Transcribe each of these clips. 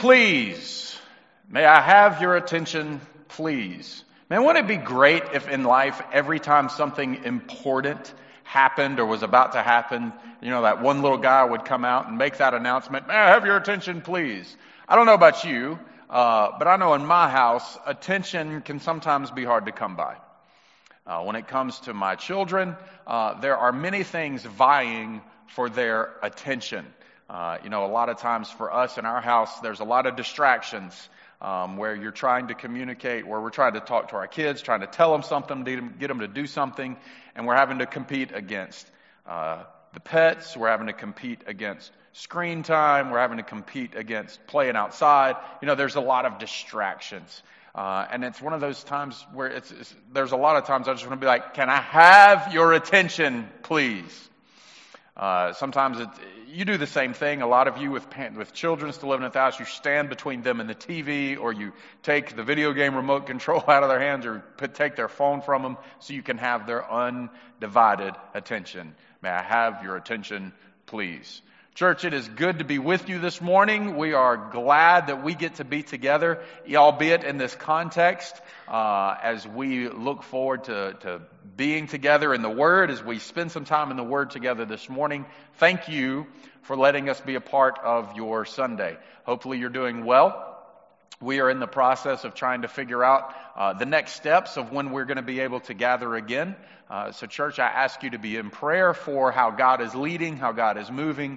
Please, may I have your attention, please? Man, wouldn't it be great if in life, every time something important happened or was about to happen, that one little guy would come out and make that announcement, may I have your attention, please? I don't know about you, but I know in my house, attention can sometimes be hard to come by. When it comes to my children, there are many things vying for their attention. A lot of times for us in our house, there's a lot of distractions where you're trying to communicate, where we're trying to talk to our kids, trying to tell them something, get them to do something, and we're having to compete against the pets, we're having to compete against screen time, we're having to compete against playing outside. There's a lot of distractions. And it's one of those times where there's a lot of times I just want to be like, can I have your attention, please? Sometimes you do the same thing. A lot of you with children still living in the house, you stand between them and the TV, or you take the video game remote control out of their hands, or take their phone from them so you can have their undivided attention. May I have your attention, please? Church, it is good to be with you this morning. We are glad that we get to be together, albeit in this context, as we look forward to being together in the Word, as we spend some time in the Word together this morning. Thank you for letting us be a part of your Sunday. Hopefully you're doing well. We are in the process of trying to figure out the next steps of when we're going to be able to gather again. So church, I ask you to be in prayer for how God is leading, how God is moving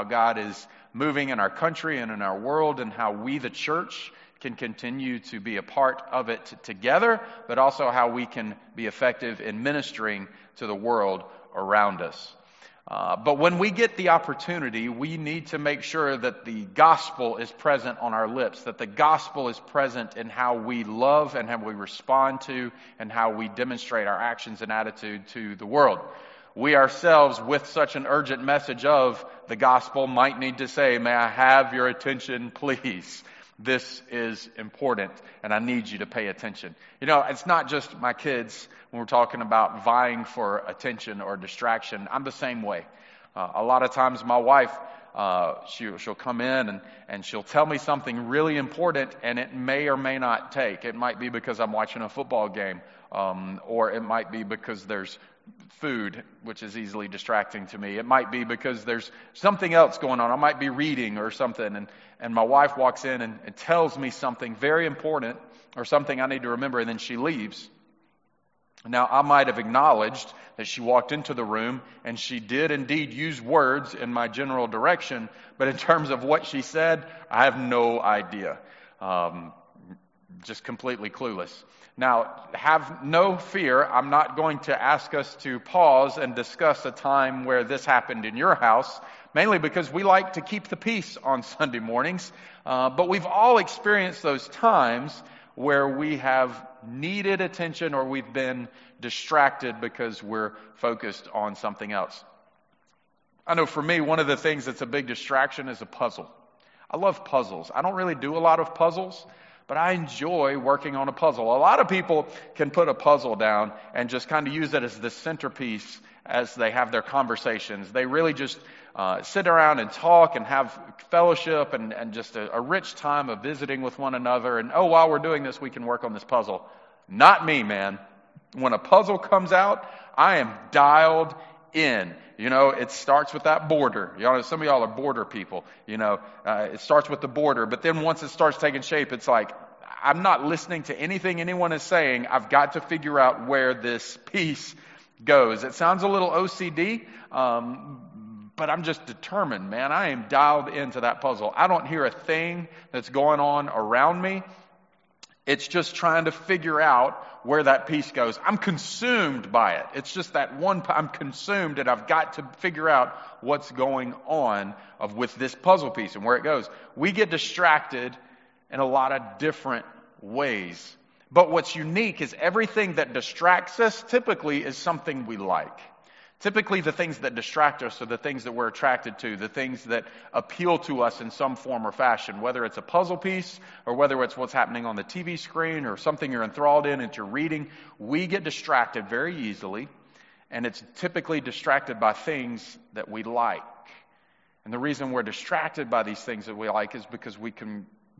in our country and in our world, and how we, the church, can continue to be a part of it together, but also how we can be effective in ministering to the world around us. But when we get the opportunity, we need to make sure that the gospel is present on our lips, that the gospel is present in how we love and how we respond to and how we demonstrate our actions and attitude to the world. We ourselves, with such an urgent message of the gospel, might need to say, may I have your attention, please? This is important, and I need you to pay attention. It's not just my kids when we're talking about vying for attention or distraction. I'm the same way. A lot of times my wife, she'll come in and she'll tell me something really important, and it may or may not take. It might be because I'm watching a football game, or it might be because there's food, which is easily distracting to me. It might be because there's something else going on. I might be reading or something, and my wife walks in and tells me something very important or something I need to remember, and then she leaves. Now, I might have acknowledged that she walked into the room and she did indeed use words in my general direction, but in terms of what she said, I have no idea. Just completely clueless. Now, have no fear. I'm not going to ask us to pause and discuss a time where this happened in your house, mainly because we like to keep the peace on Sunday mornings. But we've all experienced those times where we have needed attention or we've been distracted because we're focused on something else. I know for me, one of the things that's a big distraction is a puzzle. I love puzzles. I don't really do a lot of puzzles, but I enjoy working on a puzzle. A lot of people can put a puzzle down and just kind of use it as the centerpiece as they have their conversations. They really just sit around and talk and have fellowship and just a rich time of visiting with one another. And, while we're doing this, we can work on this puzzle. Not me, man. When a puzzle comes out, I am dialed in. It starts with that border. Some of y'all are border people. It starts with the border, but then once it starts taking shape, it's like, I'm not listening to anything anyone is saying. I've got to figure out where this piece goes. It sounds a little OCD, but I'm just determined, man. I am dialed into that puzzle. I don't hear a thing that's going on around me. It's just trying to figure out where that piece goes. I'm consumed by it. It's just that one, I'm consumed and I've got to figure out what's going on with this puzzle piece and where it goes. We get distracted in a lot of different ways. But what's unique is everything that distracts us typically is something we like. Typically, the things that distract us are the things that we're attracted to, the things that appeal to us in some form or fashion, whether it's a puzzle piece or whether it's what's happening on the TV screen or something you're enthralled in that you're reading. We get distracted very easily, and it's typically distracted by things that we like. And the reason we're distracted by these things that we like is because we can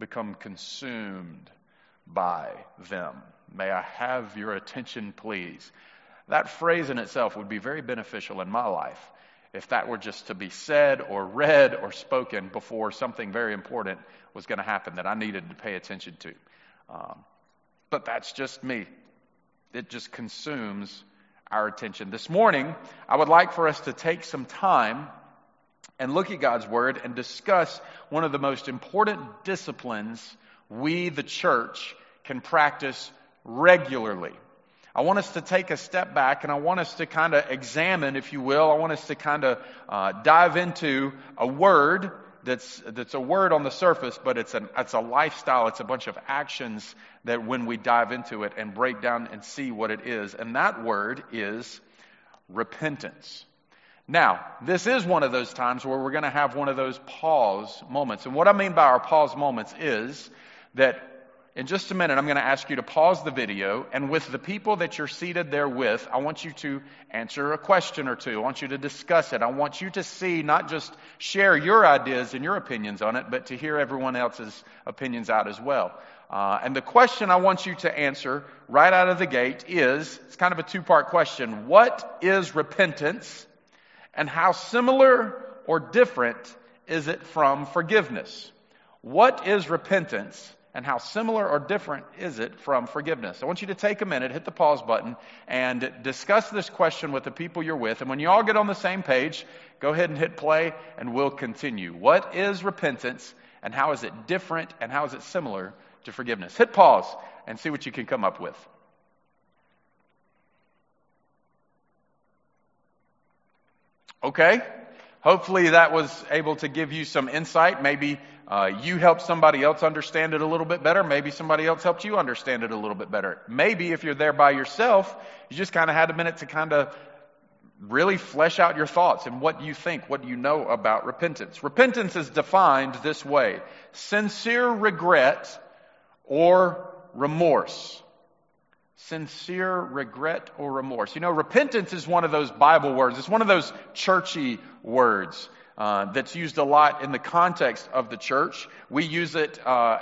become consumed by them. May I have your attention, please? That phrase in itself would be very beneficial in my life if that were just to be said or read or spoken before something very important was going to happen that I needed to pay attention to. But that's just me. It just consumes our attention. This morning, I would like for us to take some time and look at God's Word and discuss one of the most important disciplines we, the church, can practice regularly. I want us to take a step back and I want us to kind of examine, if you will, I want us to kind of dive into a word that's a word on the surface, but it's a lifestyle. It's a bunch of actions that when we dive into it and break down and see what it is. And that word is repentance. Now, this is one of those times where we're going to have one of those pause moments. And what I mean by our pause moments is that in just a minute, I'm going to ask you to pause the video, and with the people that you're seated there with, I want you to answer a question or two. I want you to discuss it. I want you to see, not just share your ideas and your opinions on it, but to hear everyone else's opinions out as well. And the question I want you to answer right out of the gate is, it's kind of a two-part question. What is repentance, and how similar or different is it from forgiveness? What is repentance? And how similar or different is it from forgiveness? I want you to take a minute, hit the pause button, and discuss this question with the people you're with. And when you all get on the same page, go ahead and hit play, and we'll continue. What is repentance, and how is it different, and how is it similar to forgiveness? Hit pause and see what you can come up with. Okay. Hopefully that was able to give you some insight. Maybe you helped somebody else understand it a little bit better. Maybe somebody else helped you understand it a little bit better. Maybe if you're there by yourself, you just kind of had a minute to kind of really flesh out your thoughts and what you think, what you know about repentance. Repentance is defined this way: sincere regret or remorse. Sincere regret or remorse. You know, repentance is one of those Bible words. It's one of those churchy words that's used a lot in the context of the church. We use it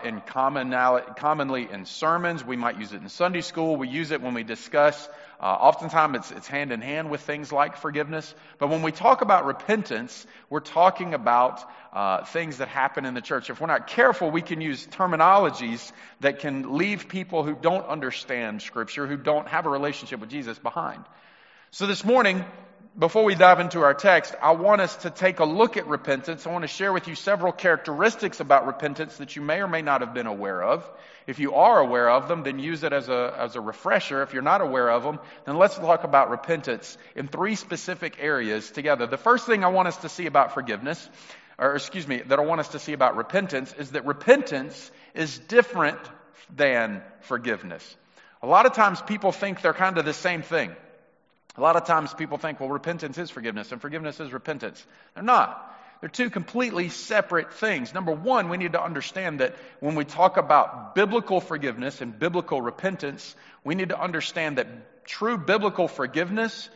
commonly in sermons. We might use it in Sunday school. We use it when we discuss. Oftentimes it's hand in hand with things like forgiveness. But when we talk about repentance, we're talking about things that happen in the church. If we're not careful, we can use terminologies that can leave people who don't understand Scripture, who don't have a relationship with Jesus, behind. So this morning, before we dive into our text, I want us to take a look at repentance. I want to share with you several characteristics about repentance that you may or may not have been aware of. If you are aware of them, then use it as a refresher. If you're not aware of them, then let's talk about repentance in three specific areas together. The first thing I want us to see about that I want us to see about repentance is that repentance is different than forgiveness. A lot of times people think they're kind of the same thing. A lot of times people think, well, repentance is forgiveness and forgiveness is repentance. They're not. They're two completely separate things. Number one, we need to understand that when we talk about biblical forgiveness and biblical repentance, we need to understand that true biblical forgiveness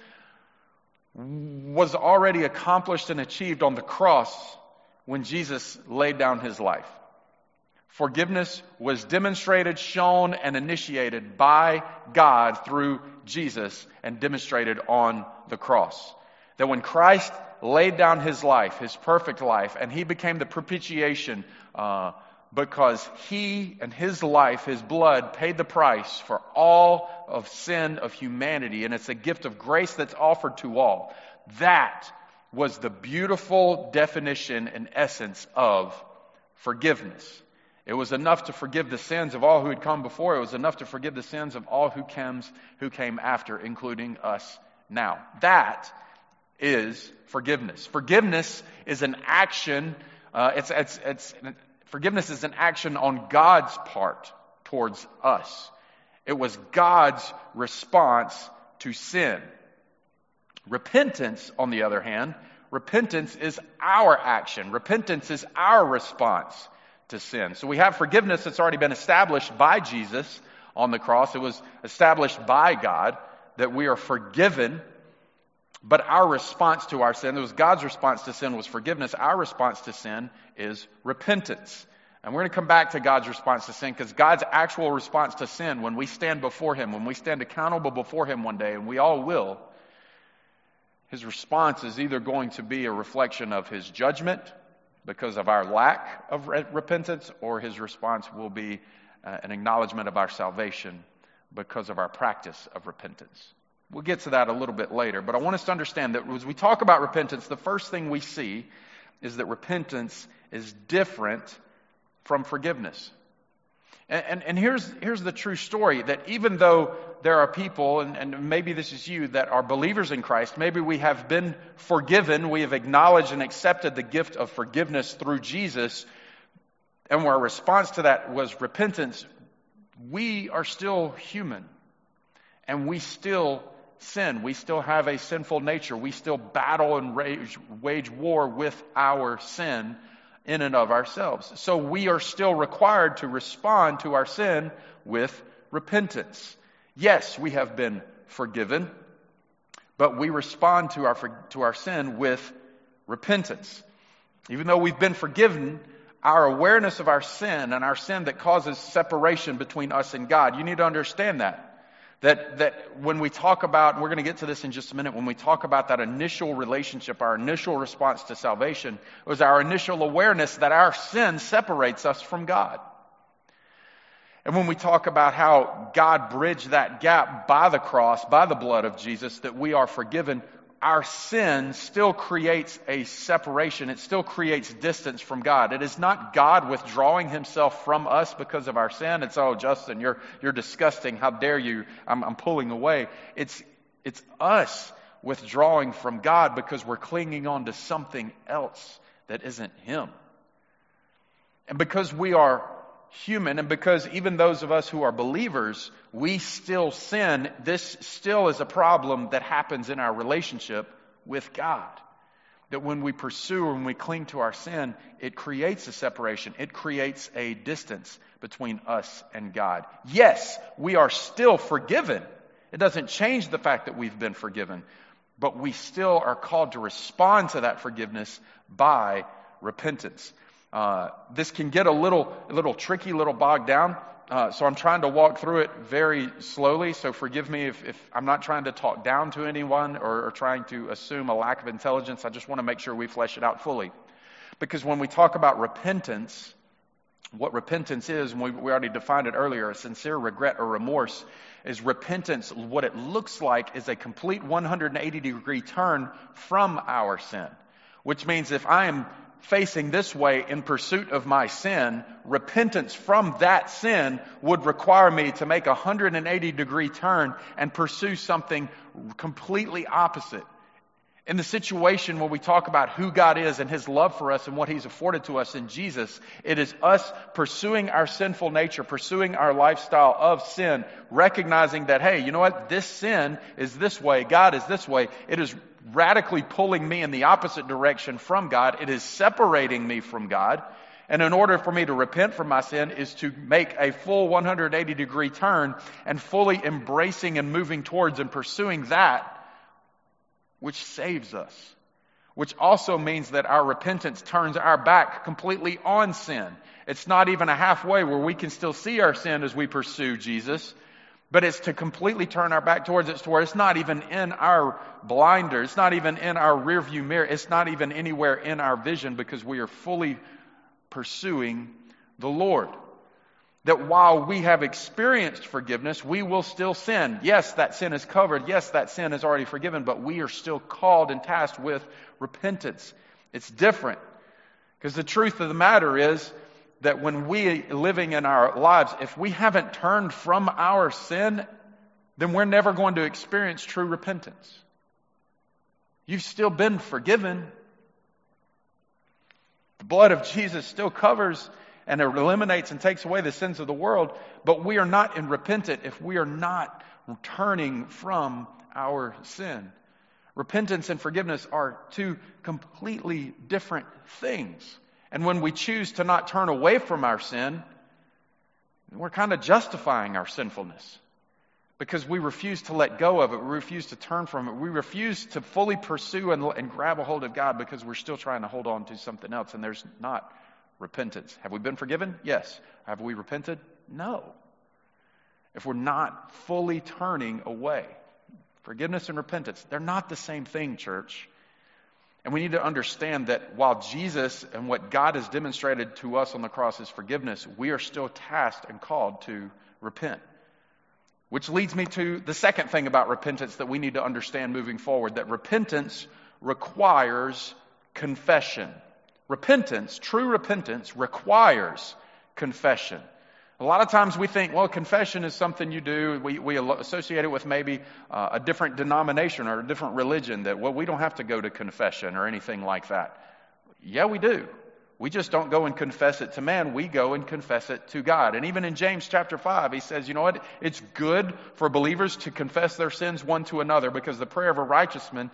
was already accomplished and achieved on the cross when Jesus laid down his life. Forgiveness was demonstrated, shown, and initiated by God through Jesus and demonstrated on the cross. That when Christ laid down his life, his perfect life, and he became the propitiation because he and his life, his blood, paid the price for all of sin of humanity, and it's a gift of grace that's offered to all. That was the beautiful definition and essence of forgiveness. It was enough to forgive the sins of all who had come before. It was enough to forgive the sins of all who came after, including us now. That is forgiveness. Forgiveness is an action. Forgiveness is an action on God's part towards us. It was God's response to sin. Repentance, on the other hand, repentance is our action. Repentance is our response to sin. So we have forgiveness that's already been established by Jesus on the cross. It was established by God that we are forgiven, but our response to our sin, it was God's response to sin was forgiveness. Our response to sin is repentance. And we're going to come back to God's response to sin, because God's actual response to sin, when we stand before Him, when we stand accountable before Him one day, and we all will, His response is either going to be a reflection of His judgment because of our lack of repentance, or His response will be an acknowledgement of our salvation because of our practice of repentance. We'll get to that a little bit later, but I want us to understand that as we talk about repentance, the first thing we see is that repentance is different from forgiveness. And here's the true story, that even though there are people, and maybe this is you, that are believers in Christ, maybe we have been forgiven, we have acknowledged and accepted the gift of forgiveness through Jesus, and our response to that was repentance, we are still human, and we still sin. We still have a sinful nature. We still battle and wage war with our sin in and of ourselves. So we are still required to respond to our sin with repentance. Yes, we have been forgiven, but we respond to our sin with repentance. Even though we've been forgiven, our awareness of our sin and our sin that causes separation between us and God, you need to understand that. That when we talk about, and we're going to get to this in just a minute, when we talk about that initial relationship, our initial response to salvation, it was our initial awareness that our sin separates us from God. And when we talk about how God bridged that gap by the cross, by the blood of Jesus, that we are forgiven, our sin still creates a separation. It still creates distance from God. It is not God withdrawing Himself from us because of our sin. It's, oh, Justin, you're disgusting. How dare you? I'm pulling away. It's us withdrawing from God because we're clinging on to something else that isn't Him. And because we are human, and because even those of us who are believers, we still sin, this still is a problem that happens in our relationship with God. That when we pursue and we cling to our sin, it creates a separation. It creates a distance between us and God. Yes, we are still forgiven. It doesn't change the fact that we've been forgiven, but we still are called to respond to that forgiveness by repentance. This can get a little tricky, a little bogged down. So I'm trying to walk through it very slowly. So forgive me if I'm not trying to talk down to anyone or trying to assume a lack of intelligence. I just want to make sure we flesh it out fully. Because when we talk about repentance, what repentance is, and we already defined it earlier, a sincere regret or remorse, is repentance. What it looks like is a complete 180-degree turn from our sin. Which means if I am facing this way in pursuit of my sin, repentance from that sin would require me to make a 180-degree turn and pursue something completely opposite. In the situation when we talk about who God is and His love for us and what He's afforded to us in Jesus, it is us pursuing our sinful nature, pursuing our lifestyle of sin, recognizing that, hey, you know what? This sin is this way. God is this way. It is radically pulling me in the opposite direction from God. It is separating me from God. And in order for me to repent from my sin is to make a full 180-degree turn and fully embracing and moving towards and pursuing that which saves us. Which also means that our repentance turns our back completely on sin. It's not even a halfway where we can still see our sin as we pursue Jesus, but it's to completely turn our back towards it, to where it's not even in our blinder. It's not even in our rearview mirror. It's not even anywhere in our vision, because we are fully pursuing the Lord. That while we have experienced forgiveness, we will still sin. Yes, that sin is covered. Yes, that sin is already forgiven, but we are still called and tasked with repentance. It's different. Because the truth of the matter is that when we living in our lives, if we haven't turned from our sin, then we're never going to experience true repentance. You've still been forgiven. The blood of Jesus still covers and it eliminates and takes away the sins of the world, but we are not repentant if we are not turning from our sin. Repentance and forgiveness are two completely different things. And when we choose to not turn away from our sin, we're kind of justifying our sinfulness. Because we refuse to let go of it. We refuse to turn from it. We refuse to fully pursue and grab a hold of God because we're still trying to hold on to something else. And there's not Repentance. Have we been forgiven? Yes. Have we repented? No. If we're not fully turning away. Forgiveness and repentance, they're not the same thing, church. And we need to understand that while Jesus and what God has demonstrated to us on the cross is forgiveness, we are still tasked and called to repent. Which leads me to the second thing about repentance that we need to understand moving forward, that repentance requires confession. Repentance, true repentance, requires confession. A lot of times we think, well, confession is something you do. We associate it with maybe a different denomination or a different religion, that, well, we don't have to go to confession or anything like that. Yeah, we do. We just don't go and confess it to man. We go and confess it to God. And even in James chapter 5, he says, you know what? It's good for believers to confess their sins one to another, because the prayer of a righteous man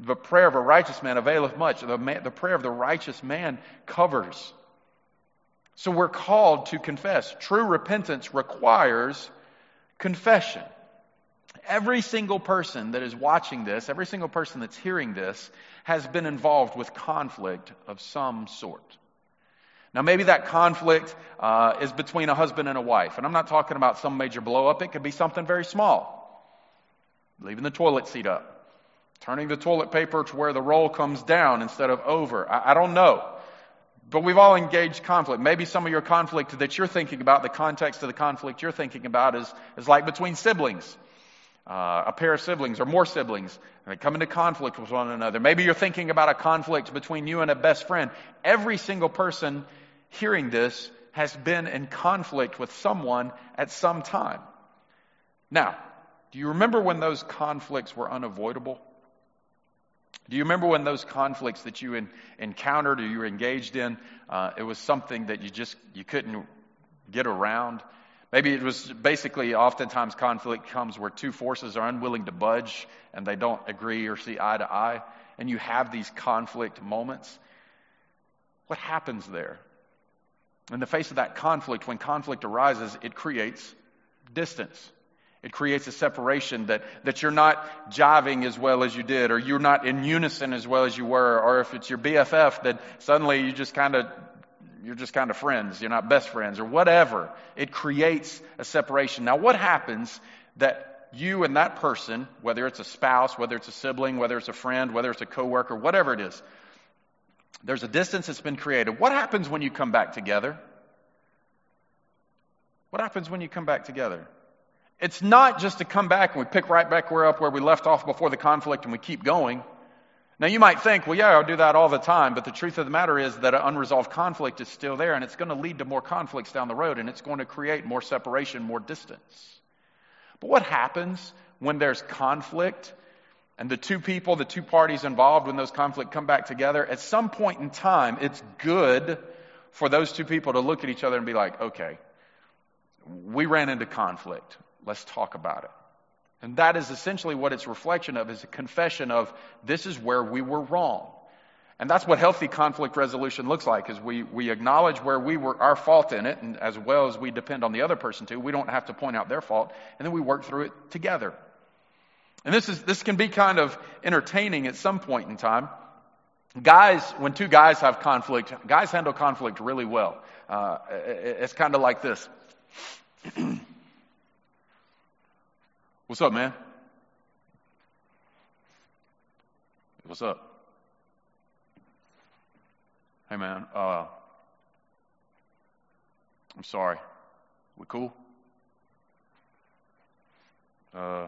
availeth much. The prayer of the righteous man covers. So we're called to confess. True repentance requires confession. Every single person that is watching this, every single person that's hearing this, has been involved with conflict of some sort. Now, maybe that conflict is between a husband and a wife. And I'm not talking about some major blow-up. It could be something very small. Leaving the toilet seat up. Turning the toilet paper to where the roll comes down instead of over. I don't know. But we've all engaged conflict. Maybe some of your conflict that you're thinking about, the context of the conflict you're thinking about is like between siblings. A pair of siblings or more siblings, and they come into conflict with one another. Maybe you're thinking about a conflict between you and a best friend. Every single person hearing this has been in conflict with someone at some time. Now, do you remember when those conflicts were unavoidable? Do you remember when those conflicts that you encountered or you were engaged in, it was something that you couldn't get around? Maybe it was basically, oftentimes conflict comes where two forces are unwilling to budge and they don't agree or see eye to eye, and you have these conflict moments. What happens there? In the face of that conflict, when conflict arises, it creates distance. It creates a separation that you're not jiving as well as you did, or you're not in unison as well as you were, or if it's your BFF, that suddenly you're just kind of friends, you're not best friends, or whatever. It creates a separation. Now, what happens that you and that person, whether it's a spouse, whether it's a sibling, whether it's a friend, whether it's a coworker, whatever it is, there's a distance that's been created. What happens when you come back together? What happens when you come back together? It's not just to come back and we pick right back up where we left off before the conflict and we keep going. Now you might think, well, yeah, I'll do that all the time, but the truth of the matter is that an unresolved conflict is still there, and it's going to lead to more conflicts down the road, and it's going to create more separation, more distance. But what happens when there's conflict and the two parties involved, when those conflicts come back together? At some point in time, it's good for those two people to look at each other and be like, okay, we ran into conflict. Let's talk about it. And that is essentially what it's reflection of, is a confession of, this is where we were wrong. And that's what healthy conflict resolution looks like, is we acknowledge where we were, our fault in it, and as well as we depend on the other person too. We don't have to point out their fault, and then we work through it together. And this can be kind of entertaining at some point in time. Guys, when two guys have conflict, guys handle conflict really well. It's kind of like this. What's up, man? What's up? Hey, man, I'm sorry. We cool? I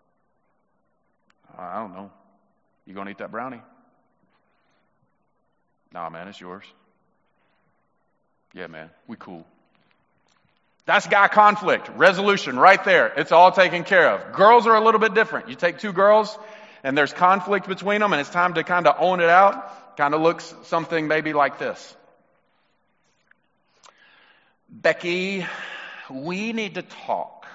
don't know. You gonna eat that brownie? Nah, man, it's yours. Yeah, man, we cool. That's guy conflict resolution right there. It's all taken care of. Girls are a little bit different. You take two girls and there's conflict between them and it's time to kind of own it out. Kind of looks something maybe like this. Becky, we need to talk.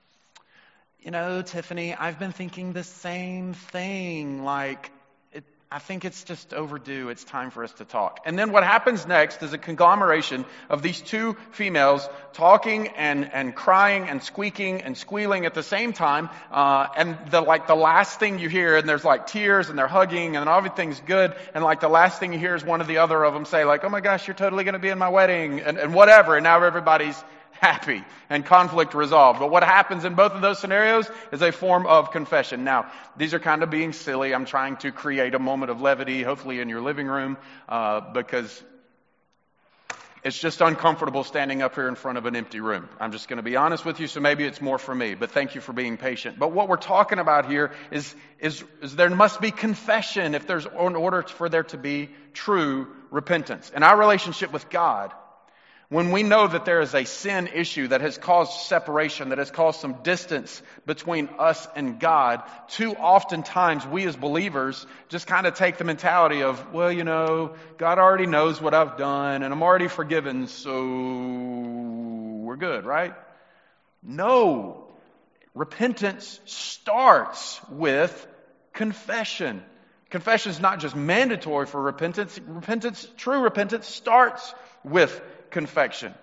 You know, Tiffany, I've been thinking the same thing. I think it's just overdue. It's time for us to talk. And then what happens next is a conglomeration of these two females talking and crying and squeaking and squealing at the same time. And the last thing you hear, and there's like tears and they're hugging and everything's good. And like the last thing you hear is one of the other of them say like, oh my gosh, you're totally going to be in my wedding and whatever. And now everybody's happy and conflict resolved. But what happens in both of those scenarios is a form of confession. Now, these are kind of being silly. I'm trying to create a moment of levity, hopefully in your living room, because it's just uncomfortable standing up here in front of an empty room. I'm just going to be honest with you, so maybe it's more for me, but thank you for being patient. But what we're talking about here is there must be confession in order for there to be true repentance. In our relationship with God, when we know that there is a sin issue that has caused separation, that has caused some distance between us and God, too oftentimes we as believers just kind of take the mentality of, well, you know, God already knows what I've done and I'm already forgiven, so we're good, right? No. Repentance starts with confession. Confession is not just mandatory for repentance. True repentance starts with confession.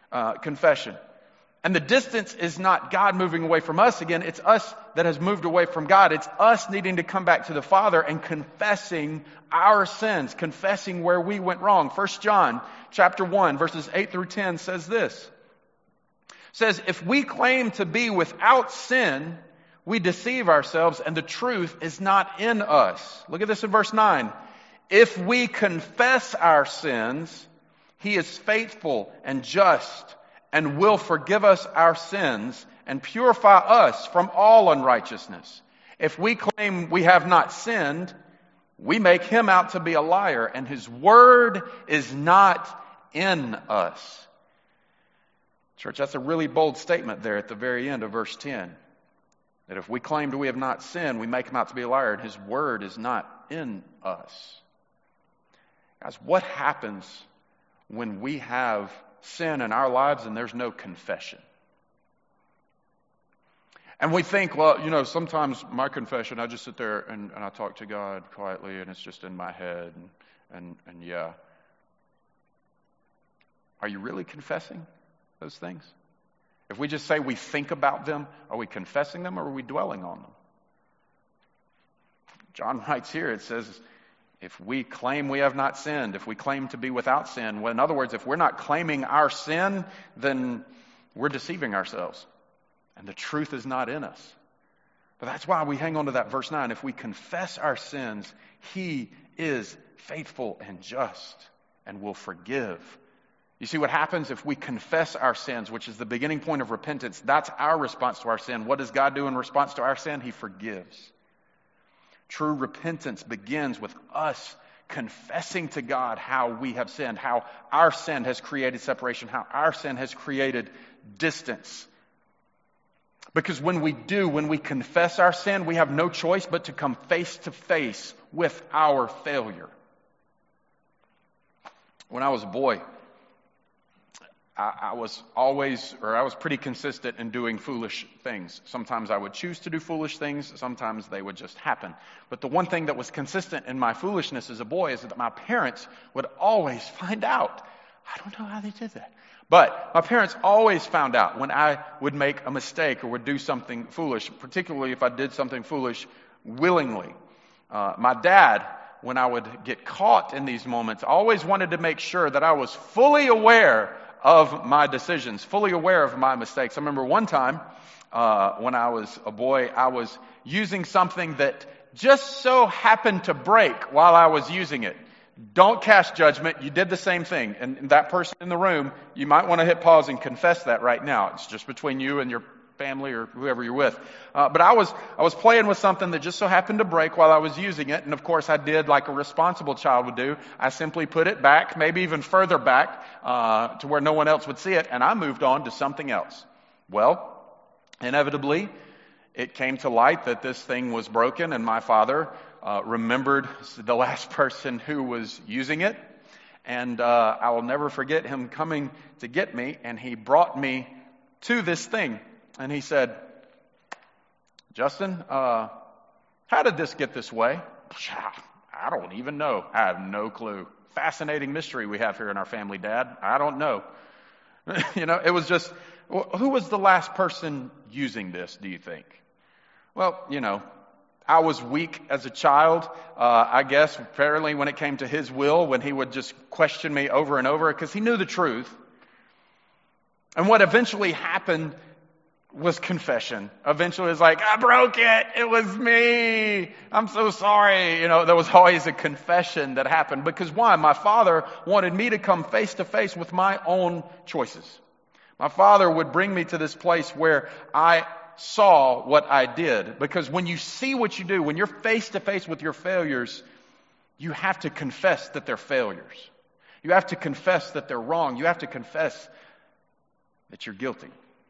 And the distance is not God moving away from us again. It's us that has moved away from God. It's us needing to come back to the Father and confessing our sins, confessing where we went wrong. 1 John chapter 1, verses 8 through 10 says this. It says, if we claim to be without sin, we deceive ourselves and the truth is not in us. Look at this in verse 9. If we confess our sins, He is faithful and just and will forgive us our sins and purify us from all unrighteousness. If we claim we have not sinned, we make Him out to be a liar and His word is not in us. Church, that's a really bold statement there at the very end of verse 10. That if we claim we have not sinned, we make Him out to be a liar and His word is not in us. Guys, what happens when we have sin in our lives and there's no confession? And we think, well, you know, sometimes my confession, I just sit there and I talk to God quietly and it's just in my head and yeah. Are you really confessing those things? If we just say we think about them, are we confessing them or are we dwelling on them? John writes here, it says, if we claim we have not sinned, if we claim to be without sin, well, in other words, if we're not claiming our sin, then we're deceiving ourselves. And the truth is not in us. But that's why we hang on to that verse 9. If we confess our sins, He is faithful and just and will forgive. You see what happens if we confess our sins, which is the beginning point of repentance. That's our response to our sin. What does God do in response to our sin? He forgives. True repentance begins with us confessing to God how we have sinned, how our sin has created separation, how our sin has created distance. Because when we confess our sin, we have no choice but to come face to face with our failure. When I was a boy, I was pretty consistent in doing foolish things. Sometimes I would choose to do foolish things. Sometimes they would just happen. But the one thing that was consistent in my foolishness as a boy is that my parents would always find out. I don't know how they did that. But my parents always found out when I would make a mistake or would do something foolish, particularly if I did something foolish willingly. My dad, when I would get caught in these moments, always wanted to make sure that I was fully aware of my decisions, fully aware of my mistakes. I remember one time when I was a boy, I was using something that just so happened to break while I was using it. Don't cast judgment. You did the same thing. And that person in the room, you might want to hit pause and confess that right now. It's just between you and your family or whoever you're with. But I was playing with something that just so happened to break while I was using it. And of course I did like a responsible child would do. I simply put it back, maybe even further back, to where no one else would see it. And I moved on to something else. Well, inevitably, it came to light that this thing was broken and my father remembered the last person who was using it. And I will never forget him coming to get me, and he brought me to this thing. And he said, Justin, how did this get this way? I I don't even know. I have no clue. Fascinating mystery we have here in our family, Dad. I don't know. It was just, who was the last person using this, do you think? Well, I was weak as a child, I guess, apparently when it came to his will, when he would just question me over and over, because he knew the truth. And what eventually happened was confession. Eventually it was like, I broke it. It was me. I'm so sorry. There was always a confession that happened. Because why? My father wanted me to come face to face with my own choices. My father would bring me to this place where I saw what I did. Because when you see what you do, when you're face to face with your failures, you have to confess that they're failures. You have to confess that they're wrong. You have to confess that you're guilty.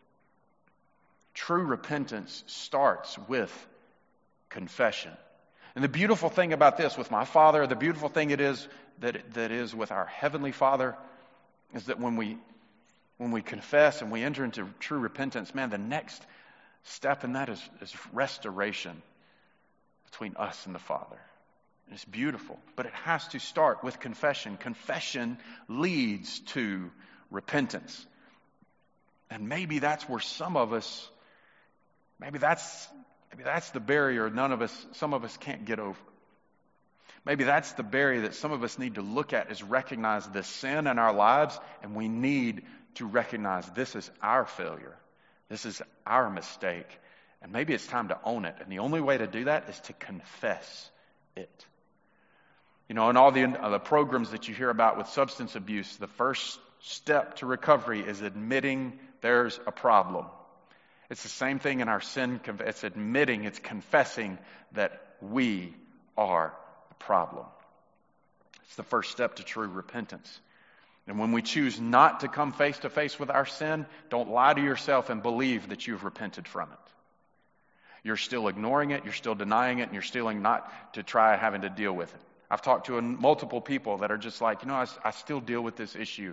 True repentance starts with confession. And the beautiful thing about this with my Father, the beautiful thing it is that is with our Heavenly Father, is that when we confess and we enter into true repentance, man, the next step in that is restoration between us and the Father. And it's beautiful, but it has to start with confession. Confession leads to repentance. And maybe that's where some of us, maybe that's the barrier some of us can't get over. Maybe that's the barrier that some of us need to look at, is recognize the sin in our lives, and we need to recognize this is our failure. This is our mistake. And maybe it's time to own it. And the only way to do that is to confess it. In all the programs that you hear about with substance abuse, the first step to recovery is admitting there's a problem. It's the same thing in our sin. It's admitting, it's confessing that we are the problem. It's the first step to true repentance. And when we choose not to come face to face with our sin, don't lie to yourself and believe that you've repented from it. You're still ignoring it, you're still denying it, and you're still not to try having to deal with it. I've talked to multiple people that are just like, I still deal with this issue.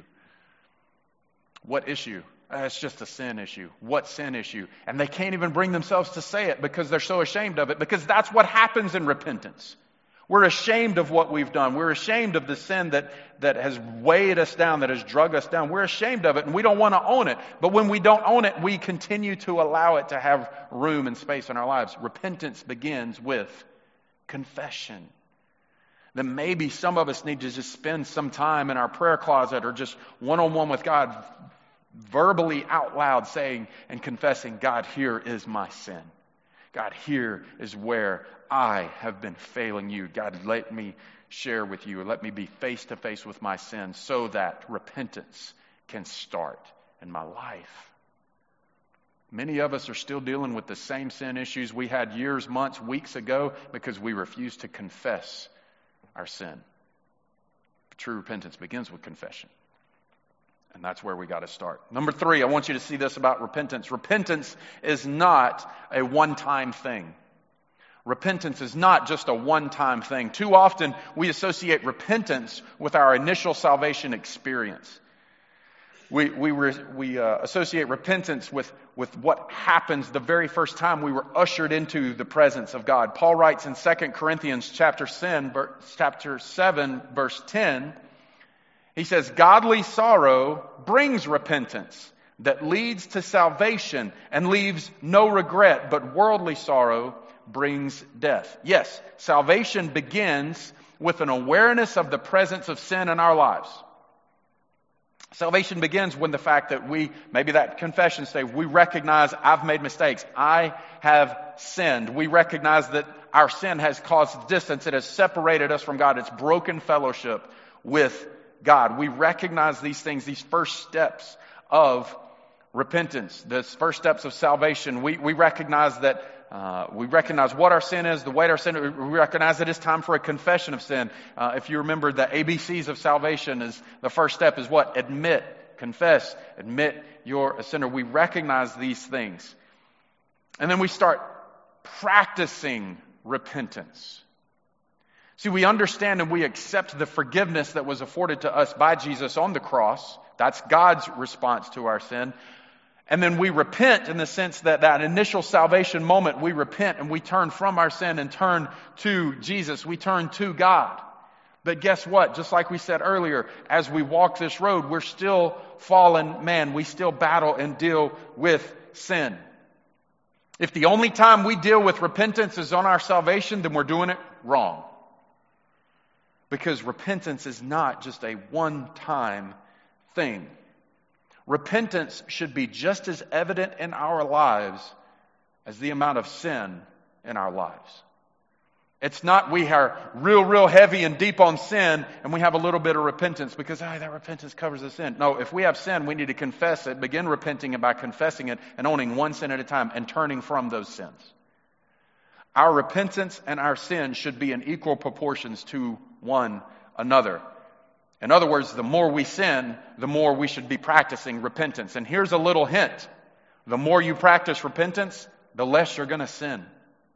What issue? It's just a sin issue. What sin issue? And they can't even bring themselves to say it because they're so ashamed of it, because that's what happens in repentance. We're ashamed of what we've done. We're ashamed of the sin that has weighed us down, that has drug us down. We're ashamed of it, and we don't want to own it. But when we don't own it, we continue to allow it to have room and space in our lives. Repentance begins with confession. Then maybe some of us need to just spend some time in our prayer closet or just one-on-one with God, verbally out loud saying and confessing, God, here is my sin. God, here is where I have been failing you. God, let me share with you. Let me be face to face with my sin so that repentance can start in my life. Many of us are still dealing with the same sin issues we had years, months, weeks ago because we refuse to confess our sin. True repentance begins with confession. And that's where we got to start. Number 3, I want you to see this about repentance. Repentance is not a one-time thing. Repentance is not just a one-time thing. Too often we associate repentance with our initial salvation experience. We associate repentance with what happens the very first time we were ushered into the presence of God. Paul writes in 2 Corinthians chapter 7, verse 10, he says, godly sorrow brings repentance that leads to salvation and leaves no regret, but worldly sorrow brings death. Yes, salvation begins with an awareness of the presence of sin in our lives. Salvation begins when the fact that maybe that confession stage, we recognize I've made mistakes. I have sinned. We recognize that our sin has caused distance. It has separated us from God. It's broken fellowship with God. We recognize these things, these first steps of repentance, the first steps of salvation. We recognize that we recognize what our sin is, the weight of our sin. We recognize that it's time for a confession of sin. If you remember, the ABCs of salvation is the first step is what? Admit, confess, admit you're a sinner. We recognize these things. And then we start practicing repentance. See, we understand and we accept the forgiveness that was afforded to us by Jesus on the cross. That's God's response to our sin. And then we repent in the sense that that initial salvation moment, we repent and we turn from our sin and turn to Jesus. We turn to God. But guess what? Just like we said earlier, as we walk this road, we're still fallen man. We still battle and deal with sin. If the only time we deal with repentance is on our salvation, then we're doing it wrong. Because repentance is not just a one-time thing. Repentance should be just as evident in our lives as the amount of sin in our lives. It's not we are real heavy and deep on sin and we have a little bit of repentance because that repentance covers the sin. No, if we have sin, we need to confess it, begin repenting by confessing it and owning one sin at a time and turning from those sins. Our repentance and our sin should be in equal proportions to one another. In other words, the more we sin, the more we should be practicing repentance. And here's a little hint. The more you practice repentance, the less you're going to sin.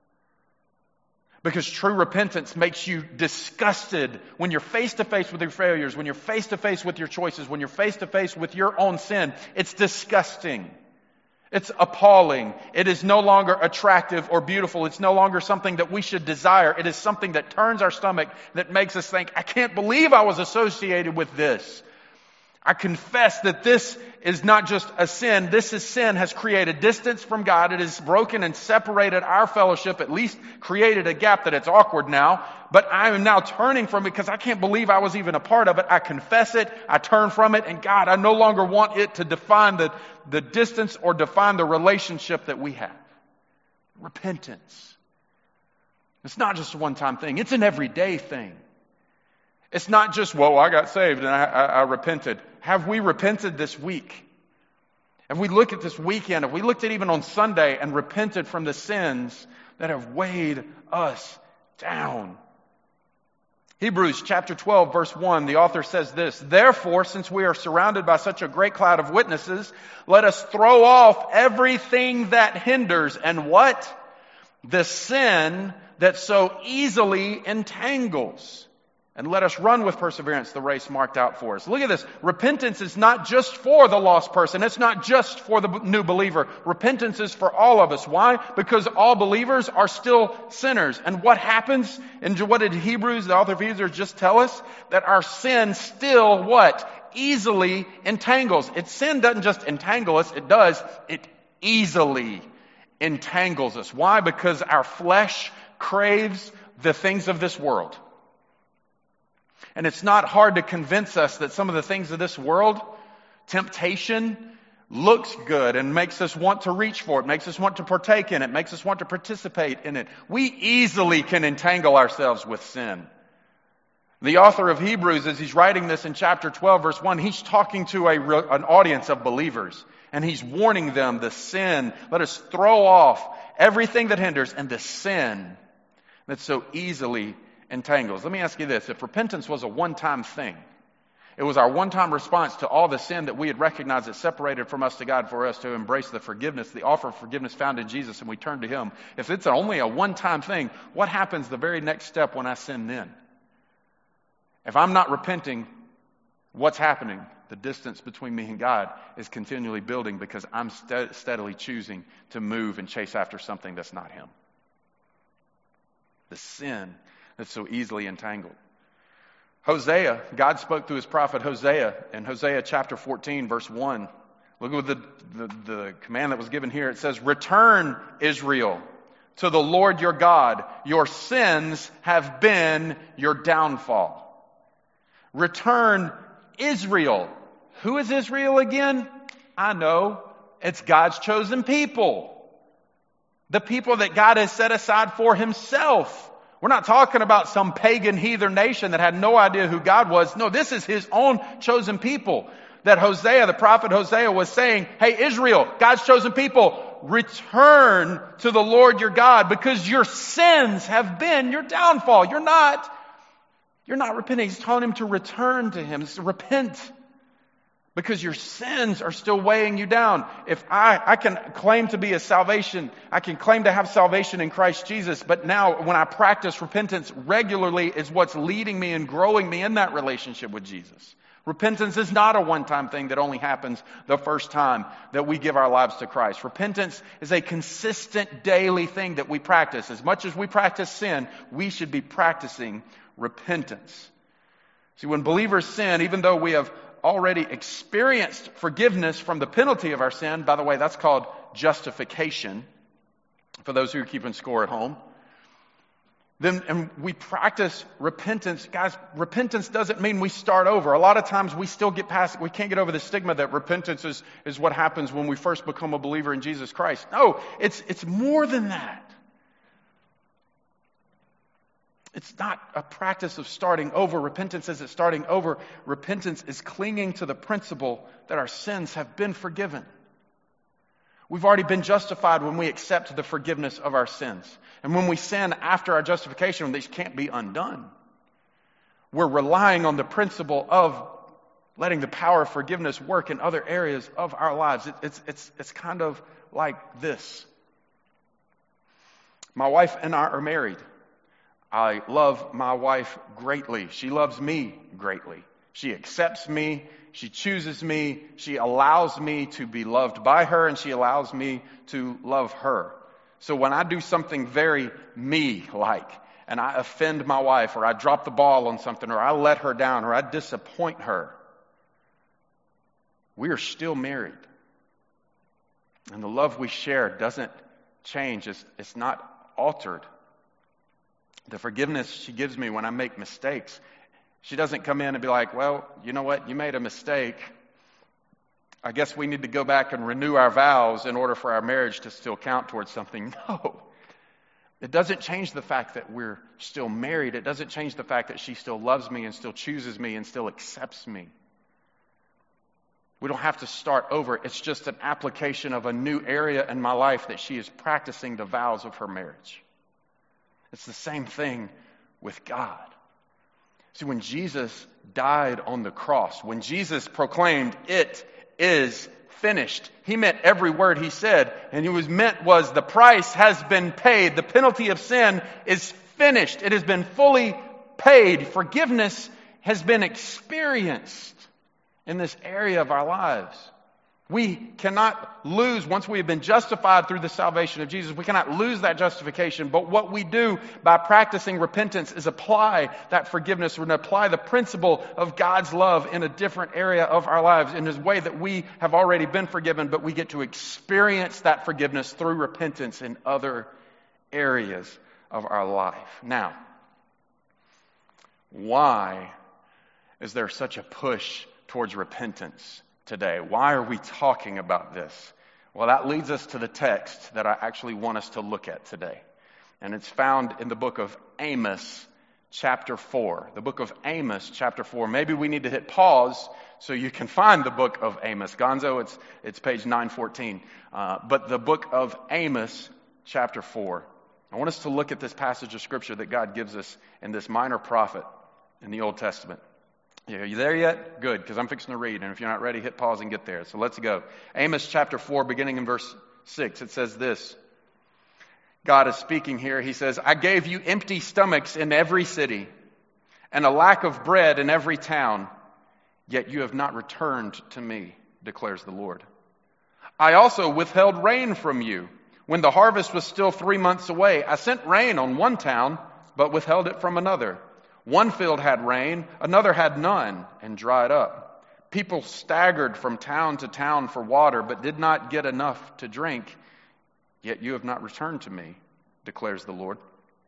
Because true repentance makes you disgusted when you're face to face with your failures, when you're face to face with your choices, when you're face to face with your own sin. It's disgusting. It's appalling. It is no longer attractive or beautiful. It's no longer something that we should desire. It is something that turns our stomach, that makes us think, I can't believe I was associated with this. I confess that this is not just a sin. Sin has created distance from God. It has broken and separated our fellowship, at least created a gap that it's awkward now. But I am now turning from it because I can't believe I was even a part of it. I confess it. I turn from it. And God, I no longer want it to define the distance or define the relationship that we have. Repentance. It's not just a one-time thing. It's an everyday thing. It's not just, I got saved and I repented. Have we repented this week? Have we looked at this weekend? Have we looked at even on Sunday and repented from the sins that have weighed us down? Hebrews chapter 12, verse 1, the author says this, Therefore, since we are surrounded by such a great cloud of witnesses, let us throw off everything that hinders and what? The sin that so easily entangles. And let us run with perseverance the race marked out for us. Look at this. Repentance is not just for the lost person. It's not just for the new believer. Repentance is for all of us. Why? Because all believers are still sinners. And what happens? And what did Hebrews, the author of Hebrews, just tell us? That our sin still what? Easily entangles. Sin doesn't just entangle us. It easily entangles us. Why? Because our flesh craves the things of this world. And it's not hard to convince us that some of the things of this world, temptation, looks good and makes us want to reach for it, makes us want to partake in it, makes us want to participate in it. We easily can entangle ourselves with sin. The author of Hebrews, as he's writing this in chapter 12, verse 1, he's talking to an audience of believers. And he's warning them, the sin, let us throw off everything that hinders and the sin that so easily entangles. Let me ask you this. If repentance was a one-time thing, it was our one-time response to all the sin that we had recognized that separated from us to God for us to embrace the forgiveness, the offer of forgiveness found in Jesus, and we turn to Him. If it's only a one-time thing, what happens the very next step when I sin then? If I'm not repenting, what's happening? The distance between me and God is continually building because I'm steadily choosing to move and chase after something that's not Him. The sin that's so easily entangled. Hosea, God spoke through his prophet Hosea in Hosea chapter 14, verse 1. Look at the command that was given here. It says, Return, Israel, to the Lord your God. Your sins have been your downfall. Return, Israel. Who is Israel again? I know. It's God's chosen people. The people that God has set aside for Himself. We're not talking about some pagan heathen nation that had no idea who God was. No, this is His own chosen people. That Hosea, the prophet Hosea, was saying, hey, Israel, God's chosen people, return to the Lord your God because your sins have been your downfall. You're not repenting. He's telling him to return to Him. Repent. Because your sins are still weighing you down. If I can claim to be a salvation, I can claim to have salvation in Christ Jesus, but now when I practice repentance regularly is what's leading me and growing me in that relationship with Jesus. Repentance is not a one-time thing that only happens the first time that we give our lives to Christ. Repentance is a consistent daily thing that we practice. As much as we practice sin, we should be practicing repentance. See, when believers sin, even though we have already experienced forgiveness from the penalty of our sin, by the way, that's called justification, for those who are keeping score at home. And we practice repentance. Guys, repentance doesn't mean we start over. A lot of times we still get past, we can't get over the stigma that repentance is what happens when we first become a believer in Jesus Christ. No, it's more than that. It's not a practice of starting over. Repentance isn't starting over. Repentance is clinging to the principle that our sins have been forgiven. We've already been justified when we accept the forgiveness of our sins. And when we sin after our justification, these can't be undone. We're relying on the principle of letting the power of forgiveness work in other areas of our lives. It's kind of like this. My wife and I are married. I love my wife greatly. She loves me greatly. She accepts me. She chooses me. She allows me to be loved by her, and she allows me to love her. So when I do something very me-like, and I offend my wife, or I drop the ball on something, or I let her down, or I disappoint her, we are still married. And the love we share doesn't change. It's not altered. The forgiveness she gives me when I make mistakes, she doesn't come in and be like, well, you know what, you made a mistake. I guess we need to go back and renew our vows in order for our marriage to still count towards something. No. It doesn't change the fact that we're still married. It doesn't change the fact that she still loves me and still chooses me and still accepts me. We don't have to start over. It's just an application of a new area in my life that she is practicing the vows of her marriage. It's the same thing with God. See, when Jesus died on the cross, when Jesus proclaimed, "It is finished," he meant every word he said. And was the price has been paid. The penalty of sin is finished. It has been fully paid. Forgiveness has been experienced in this area of our lives. We cannot lose, once we have been justified through the salvation of Jesus, we cannot lose that justification. But what we do by practicing repentance is apply that forgiveness and apply the principle of God's love in a different area of our lives, in a way that we have already been forgiven, but we get to experience that forgiveness through repentance in other areas of our life. Now, why is there such a push towards repentance today? Why are we talking about this? Well, that leads us to the text that I actually want us to look at today. And it's found in the book of Amos, chapter 4. The book of Amos, chapter 4. Maybe we need to hit pause so you can find the book of Amos. Gonzo, it's page 914. But the book of Amos, chapter 4. I want us to look at this passage of Scripture that God gives us in this minor prophet in the Old Testament. Yeah, are you there yet? Good, because I'm fixing to read. And if you're not ready, hit pause and get there. So let's go. Amos chapter 4, beginning in verse 6. It says this. God is speaking here. He says, "I gave you empty stomachs in every city, and a lack of bread in every town, yet you have not returned to me, declares the Lord. I also withheld rain from you when the harvest was still 3 months away. I sent rain on one town, but withheld it from another. One field had rain, another had none, and dried up. People staggered from town to town for water, but did not get enough to drink. Yet you have not returned to me, declares the Lord.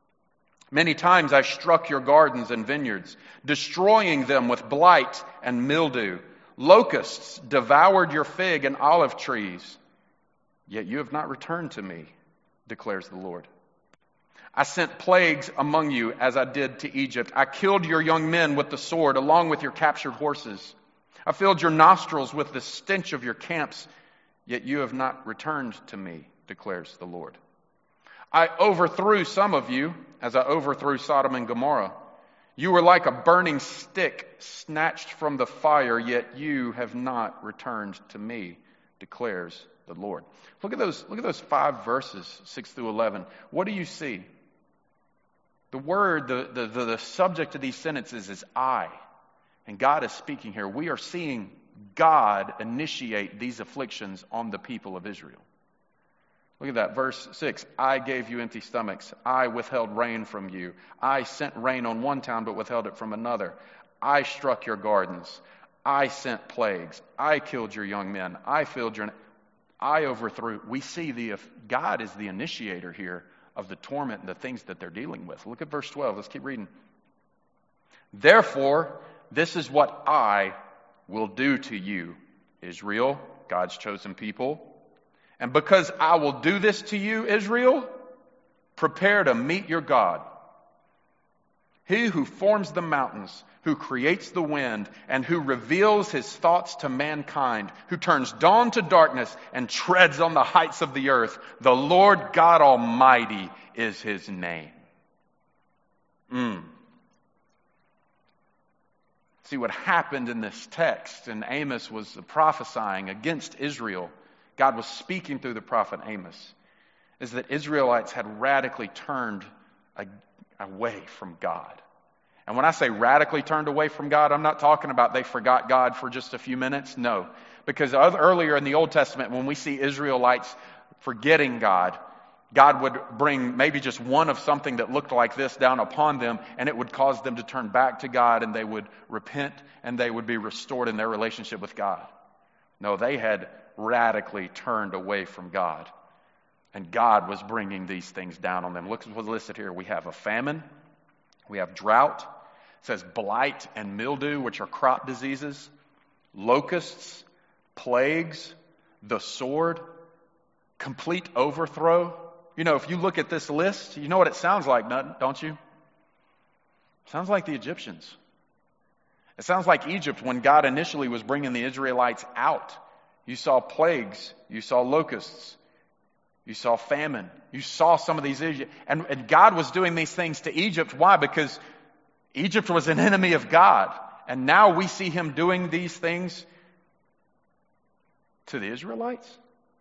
Many times I struck your gardens and vineyards, destroying them with blight and mildew. Locusts devoured your fig and olive trees. Yet you have not returned to me, declares the Lord. I sent plagues among you as I did to Egypt. I killed your young men with the sword along with your captured horses. I filled your nostrils with the stench of your camps, yet you have not returned to me, declares the Lord. I overthrew some of you as I overthrew Sodom and Gomorrah. You were like a burning stick snatched from the fire, yet you have not returned to me, declares the Lord." Look at those 5 verses, 6 through 11. What do you see? The word, the subject of these sentences is I. And God is speaking here. We are seeing God initiate these afflictions on the people of Israel. Look at that, verse 6. I gave you empty stomachs. I withheld rain from you. I sent rain on one town, but withheld it from another. I struck your gardens. I sent plagues. I killed your young men. I overthrew. We see God is the initiator here of the torment and the things that they're dealing with. Look at verse 12. Let's keep reading. Therefore, this is what I will do to you, Israel, God's chosen people. And because I will do this to you, Israel, prepare to meet your God. He who forms the mountains, who creates the wind, and who reveals his thoughts to mankind, who turns dawn to darkness and treads on the heights of the earth. The Lord God Almighty is his name. See what happened in this text, and Amos was prophesying against Israel. God was speaking through the prophet Amos, is that Israelites had radically turned away from God. And when I say radically turned away from God, I'm not talking about they forgot God for just a few minutes. No, because earlier in the Old Testament, when we see Israelites forgetting God, God would bring maybe just one of something that looked like this down upon them, and it would cause them to turn back to God, and they would repent, and they would be restored in their relationship with God. No, they had radically turned away from God, and God was bringing these things down on them. Look what's listed here. We have a famine. We have drought. It says blight and mildew, which are crop diseases, locusts, plagues, the sword, complete overthrow. You know, if you look at this list, you know what it sounds like, don't you? It sounds like the Egyptians. It sounds like Egypt when God initially was bringing the Israelites out. You saw plagues. You saw locusts. You saw famine. You saw some of these issues. And God was doing these things to Egypt. Why? Because Egypt was an enemy of God. And now we see him doing these things to the Israelites.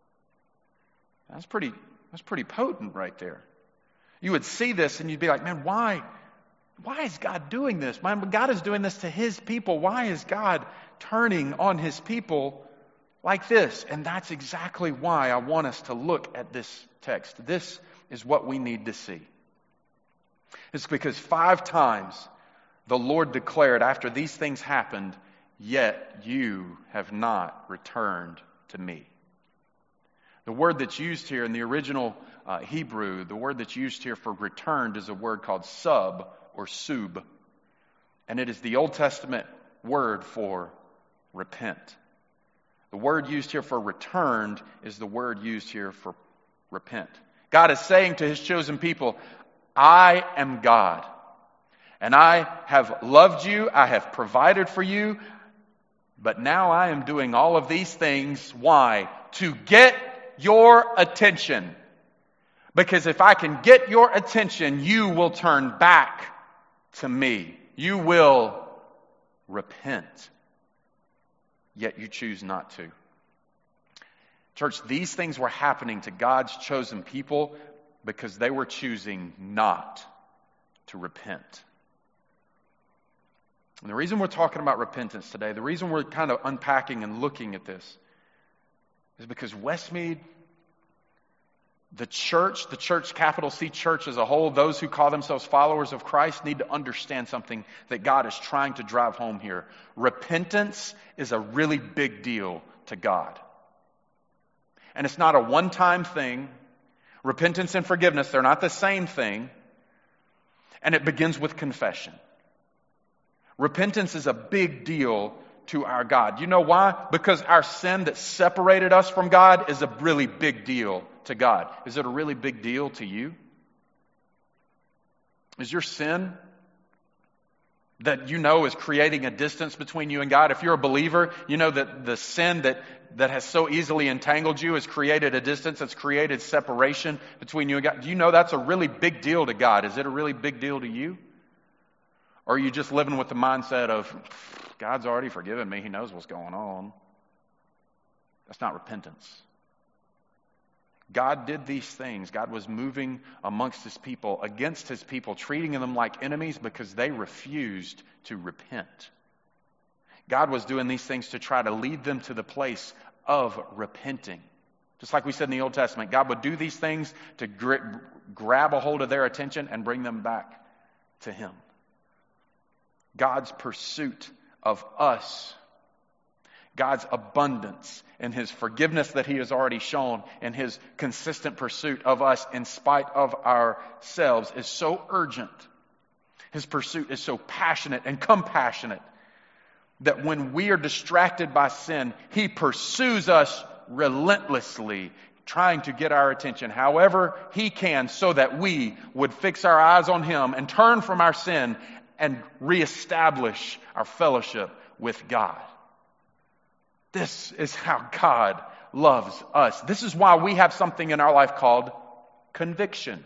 That's pretty potent right there. You would see this and you'd be like, man, why is God doing this? Man, God is doing this to his people. Why is God turning on his people like this? And that's exactly why I want us to look at this text. This is what we need to see. It's because 5 times the Lord declared after these things happened, yet you have not returned to me. The word that's used here in the original Hebrew, the word that's used here for returned is a word called sub or sub. And it is the Old Testament word for repent. The word used here for returned is the word used here for repent. God is saying to his chosen people, I am God. And I have loved you. I have provided for you. But now I am doing all of these things. Why? To get your attention. Because if I can get your attention, you will turn back to me. You will repent. Yet you choose not to. Church, these things were happening to God's chosen people because they were choosing not to repent. And the reason we're talking about repentance today, the reason we're kind of unpacking and looking at this, is because Westmead, the church, capital C church as a whole, those who call themselves followers of Christ need to understand something that God is trying to drive home here. Repentance is a really big deal to God. And it's not a one-time thing. Repentance and forgiveness, they're not the same thing. And it begins with confession. Repentance is a big deal to our God. You know why? Because our sin that separated us from God is a really big deal to God. Is it a really big deal to you? Is your sin that you know is creating a distance between you and God? If you're a believer, you know that the sin that has so easily entangled you has created a distance, it's created separation between you and God. Do you know that's a really big deal to God? Is it a really big deal to you? Or are you just living with the mindset of, God's already forgiven me, he knows what's going on? That's not repentance. God did these things. God was moving amongst his people, against his people, treating them like enemies because they refused to repent. God was doing these things to try to lead them to the place of repenting. Just like we said in the Old Testament, God would do these things to grab a hold of their attention and bring them back to Him. God's pursuit of us, God's abundance and His forgiveness that He has already shown, and His consistent pursuit of us in spite of ourselves is so urgent. His pursuit is so passionate and compassionate that when we are distracted by sin, He pursues us relentlessly, trying to get our attention however He can so that we would fix our eyes on Him and turn from our sin and reestablish our fellowship with God. This is how God loves us. This is why we have something in our life called conviction.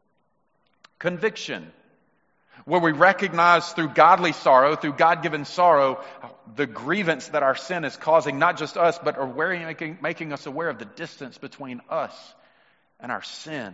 Conviction. Where we recognize through godly sorrow, through God-given sorrow, the grievance that our sin is causing, not just us, but making us aware of the distance between us and our sin.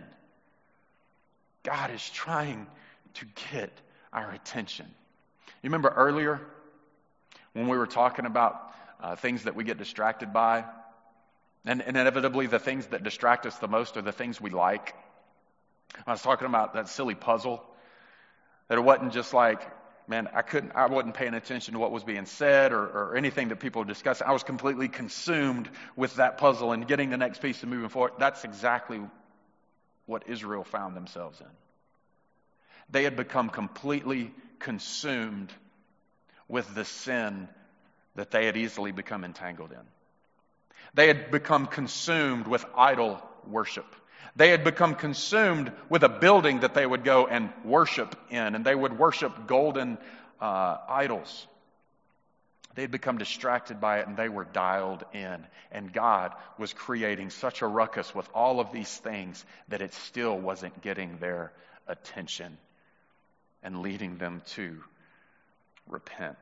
God is trying to get our attention. You remember earlier when we were talking about things that we get distracted by? And inevitably the things that distract us the most are the things we like. I was talking about that silly puzzle. That it wasn't just like, man, I wasn't paying attention to what was being said or anything that people were discussing. I was completely consumed with that puzzle and getting the next piece and moving forward. That's exactly what Israel found themselves in. They had become completely consumed with the sin that they had easily become entangled in. They had become consumed with idol worship. They had become consumed with a building that they would go and worship in, and they would worship golden idols. They had become distracted by it, and they were dialed in. And God was creating such a ruckus with all of these things that it still wasn't getting their attention and leading them to repent.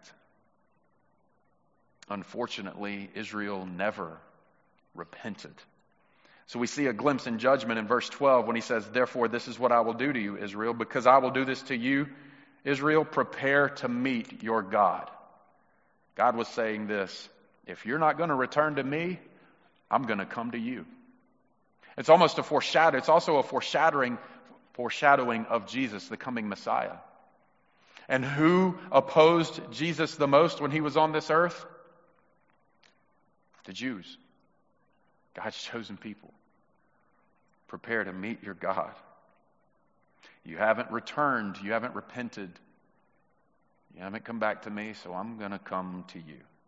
Unfortunately, Israel never repented. So we see a glimpse in judgment in verse 12 when He says, "Therefore, this is what I will do to you, Israel, because I will do this to you, Israel, prepare to meet your God." God was saying this, if you're not going to return to me, I'm going to come to you. It's almost a foreshadow. It's also a foreshadowing of Jesus, the coming Messiah. And who opposed Jesus the most when He was on this earth? The Jews. God's chosen people. Prepare to meet your God. You haven't returned. You haven't repented. You haven't come back to me, so I'm going to come to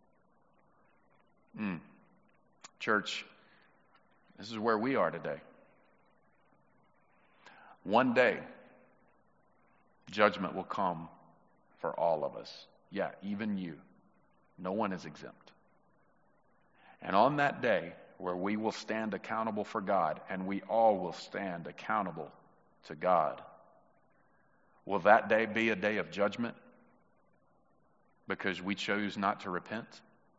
you. Church, this is where we are today. One day, judgment will come for all of us. Yeah, even you. No one is exempt. And on that day, where we will stand accountable for God, and we all will stand accountable to God, will that day be a day of judgment because we chose not to repent?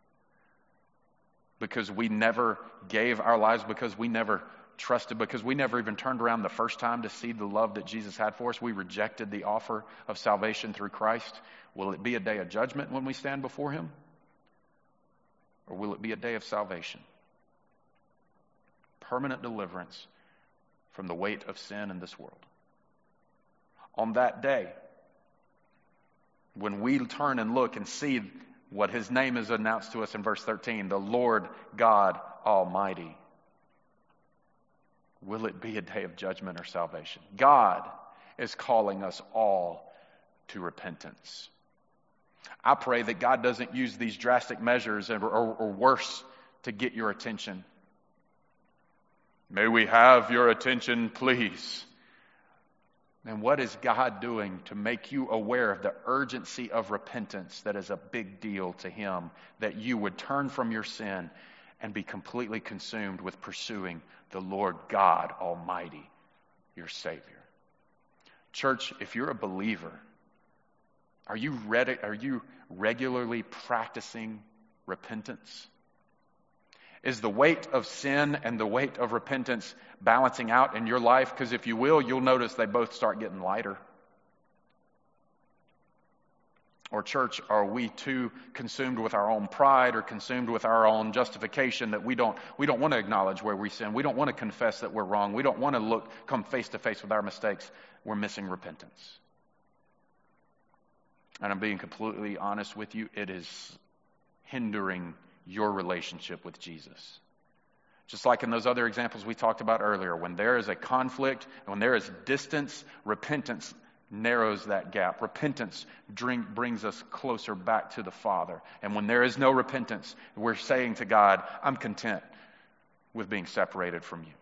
Because we never gave our lives, because we never trusted, because we never even turned around the first time to see the love that Jesus had for us? We rejected the offer of salvation through Christ. Will it be a day of judgment when we stand before Him? Or will it be a day of salvation? Permanent deliverance from the weight of sin in this world. On that day, when we turn and look and see what His name is announced to us in verse 13, the Lord God Almighty, will it be a day of judgment or salvation? God is calling us all to repentance. I pray that God doesn't use these drastic measures or worse to get your attention. May we have your attention, please. And what is God doing to make you aware of the urgency of repentance that is a big deal to Him, that you would turn from your sin and be completely consumed with pursuing the Lord God Almighty, your Savior? Church, if you're a believer, are you regularly practicing repentance? Is the weight of sin and the weight of repentance balancing out in your life? Because if you will, you'll notice they both start getting lighter. Or church, are we too consumed with our own pride or consumed with our own justification that we don't want to acknowledge where we sin? We don't want to confess that we're wrong. We don't want to come face to face with our mistakes. We're missing repentance. And I'm being completely honest with you, it is hindering your relationship with Jesus. Just like in those other examples we talked about earlier, when there is a conflict, when there is distance, repentance narrows that gap. Repentance brings us closer back to the Father. And when there is no repentance, we're saying to God, I'm content with being separated from you.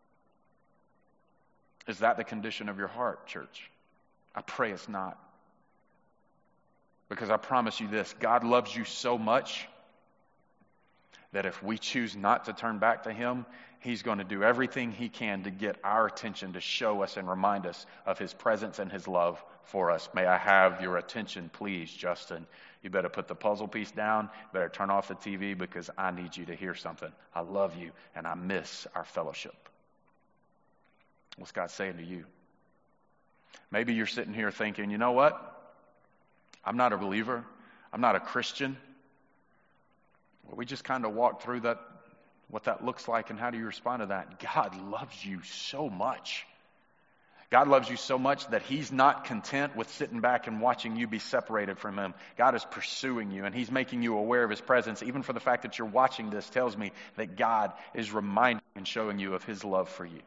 Is that the condition of your heart, church? I pray it's not. Because I promise you this, God loves you so much that if we choose not to turn back to Him, He's going to do everything He can to get our attention, to show us and remind us of His presence and His love for us. May I have your attention, please, Justin? You better put the puzzle piece down, better turn off the TV, because I need you to hear something. I love you, and I miss our fellowship. What's God saying to you? Maybe you're sitting here thinking, you know what? I'm not a believer. I'm not a Christian. Well, we just kind of walked through that, what that looks like, and how do you respond to that? God loves you so much. God loves you so much that He's not content with sitting back and watching you be separated from Him. God is pursuing you, and He's making you aware of His presence. Even for the fact that you're watching this tells me that God is reminding and showing you of His love for you.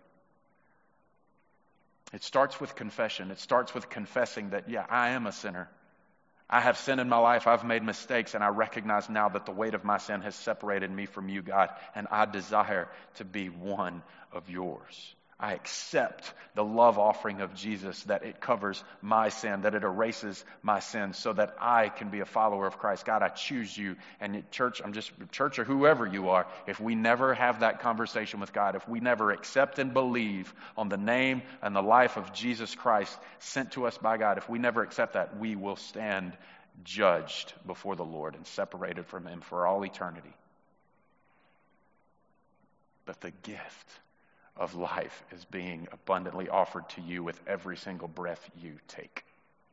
It starts with confession. It starts with confessing that, yeah, I am a sinner. I have sin in my life, I've made mistakes, and I recognize now that the weight of my sin has separated me from you, God, and I desire to be one of yours. I accept the love offering of Jesus, that it covers my sin, that it erases my sin, so that I can be a follower of Christ. God, I choose you. And church, church or whoever you are, if we never have that conversation with God, if we never accept and believe on the name and the life of Jesus Christ sent to us by God, if we never accept that, we will stand judged before the Lord and separated from Him for all eternity. But the gift of life is being abundantly offered to you with every single breath you take.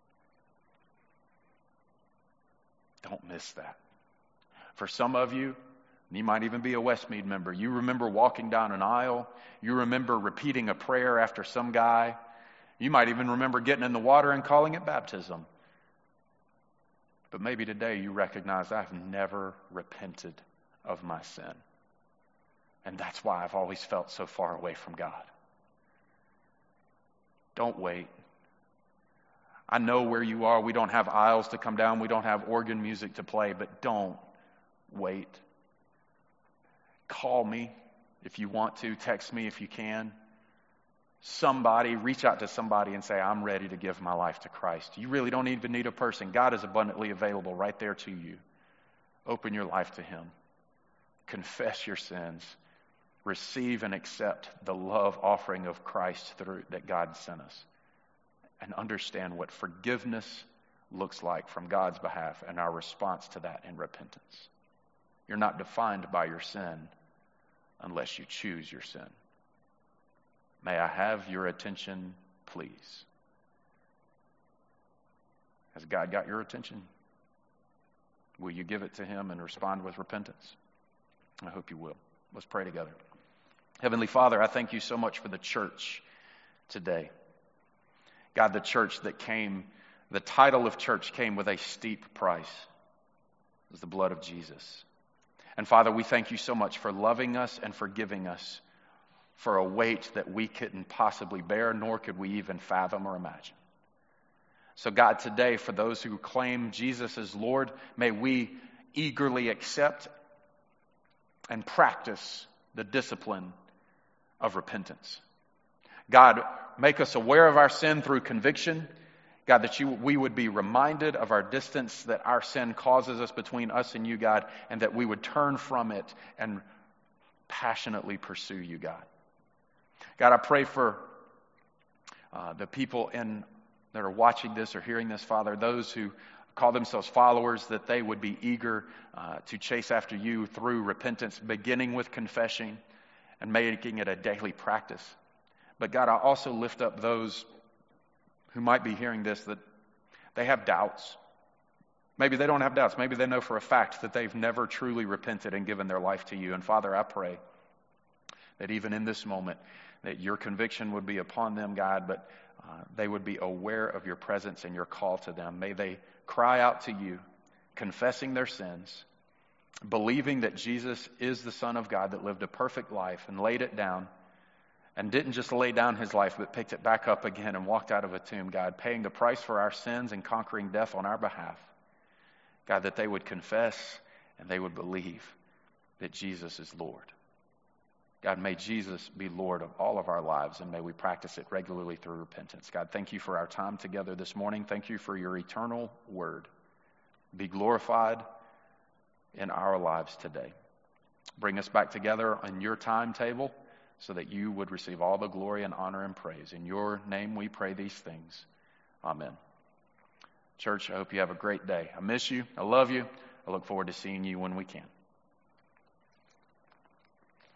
Don't miss that. For some of you, you might even be a Westmead member, you remember walking down an aisle, you remember repeating a prayer after some guy, you might even remember getting in the water and calling it baptism. But maybe today you recognize I've never repented of my sin. And that's why I've always felt so far away from God. Don't wait. I know where you are. We don't have aisles to come down. We don't have organ music to play, but don't wait. Call me if you want to. Text me if you can. Reach out to somebody and say, I'm ready to give my life to Christ. You really don't even need a person. God is abundantly available right there to you. Open your life to Him. Confess your sins. Receive and accept the love offering of Christ that God sent us. And understand what forgiveness looks like from God's behalf and our response to that in repentance. You're not defined by your sin unless you choose your sin. May I have your attention, please? Has God got your attention? Will you give it to Him and respond with repentance? I hope you will. Let's pray together. Heavenly Father, I thank you so much for the church today. God, the church that came, the title of church came with a steep price. It was the blood of Jesus. And Father, we thank you so much for loving us and forgiving us for a weight that we couldn't possibly bear, nor could we even fathom or imagine. So God, today, for those who claim Jesus as Lord, may we eagerly accept and practice the discipline of repentance. God, make us aware of our sin through conviction. God, that we would be reminded of our distance that our sin causes us between us and you, God, and that we would turn from it and passionately pursue you, God. God, I pray for the people that are watching this or hearing this, Father, those who call themselves followers, that they would be eager to chase after you through repentance, beginning with confession and making it a daily practice. But God, I also lift up those who might be hearing this, that they have doubts. Maybe they don't have doubts. Maybe they know for a fact that they've never truly repented and given their life to you. And Father, I pray that even in this moment, that your conviction would be upon them, God, but they would be aware of your presence and your call to them. May they cry out to you, confessing their sins, believing that Jesus is the Son of God that lived a perfect life and laid it down, and didn't just lay down his life, but picked it back up again and walked out of a tomb, God, paying the price for our sins and conquering death on our behalf. God, that they would confess and they would believe that Jesus is Lord. God, may Jesus be Lord of all of our lives, and may we practice it regularly through repentance. God, thank you for our time together this morning. Thank you for your eternal word. Be glorified in our lives today. Bring us back together on your timetable so that you would receive all the glory and honor and praise. In your name we pray these things. Amen. Church, I hope you have a great day. I miss you. I love you. I look forward to seeing you when we can.